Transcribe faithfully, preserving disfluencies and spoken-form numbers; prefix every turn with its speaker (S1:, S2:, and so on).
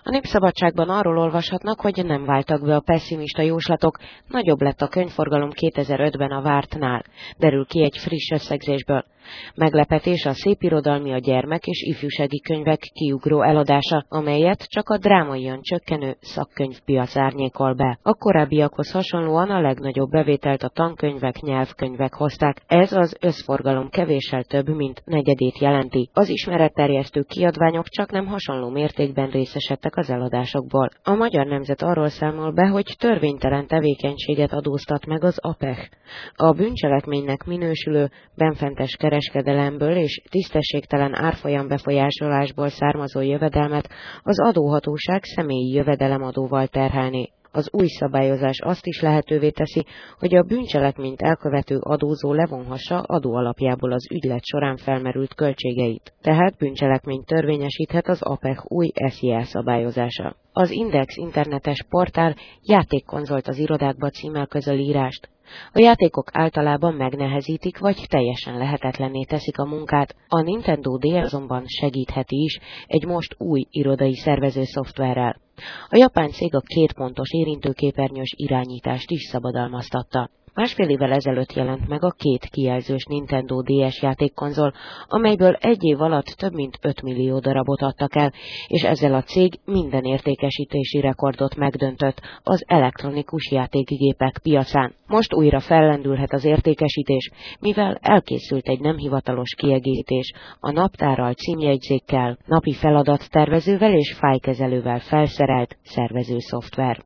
S1: A Népszabadságban arról olvashatnak, hogy nem váltak be a pesszimista jóslatok, nagyobb lett a könyvforgalom kétezer-ötben a vártnál, derül ki egy friss összegzésből. Meglepetés a szépirodalmi, a gyermek és ifjúsági könyvek kiugró eladása, amelyet csak a drámaian csökkenő szakkönyvpiac árnyékol be. A korábbiakhoz hasonlóan a legnagyobb bevételt a tankönyvek, nyelvkönyvek hozták. Ez az összforgalom kevéssel több, mint negyedét jelenti. Az ismeretterjesztő kiadványok csak nem hasonló mértékben részesedtek az eladásokból. A Magyar Nemzet arról számol be, hogy törvénytelen tevékenységet adóztat meg az APEH. A bűncselekménynek minősülő benfentes kereskedelemből és tisztességtelen árfolyam befolyásolásból származó jövedelmet az adóhatóság személyi jövedelemadóval terhelné. Az új szabályozás azt is lehetővé teszi, hogy a bűncselekményt elkövető adózó levonhassa adóalapjából az ügylet során felmerült költségeit. Tehát bűncselekményt törvényesíthet az APEH új es zé á szabályozása. Az Index internetes portál játékkonzolt az irodákba címmel közöl írást. A játékok általában megnehezítik vagy teljesen lehetetlenné teszik a munkát, a Nintendo dé es azonban segítheti is egy most új irodai szervező szoftverrel. A japán cég a kétpontos érintőképernyős irányítást is szabadalmaztatta. Másfél évvel ezelőtt jelent meg a két kijelzős Nintendo dé es játékkonzol, amelyből egy év alatt több mint öt millió darabot adtak el, és ezzel a cég minden értékesítési rekordot megdöntött az elektronikus játékgépek piacán. Most újra fellendülhet az értékesítés, mivel elkészült egy nem hivatalos kiegészítés a naptárral, címjegyzékkel, napi feladattervezővel és fájlkezelővel felszerelt szervező szoftver.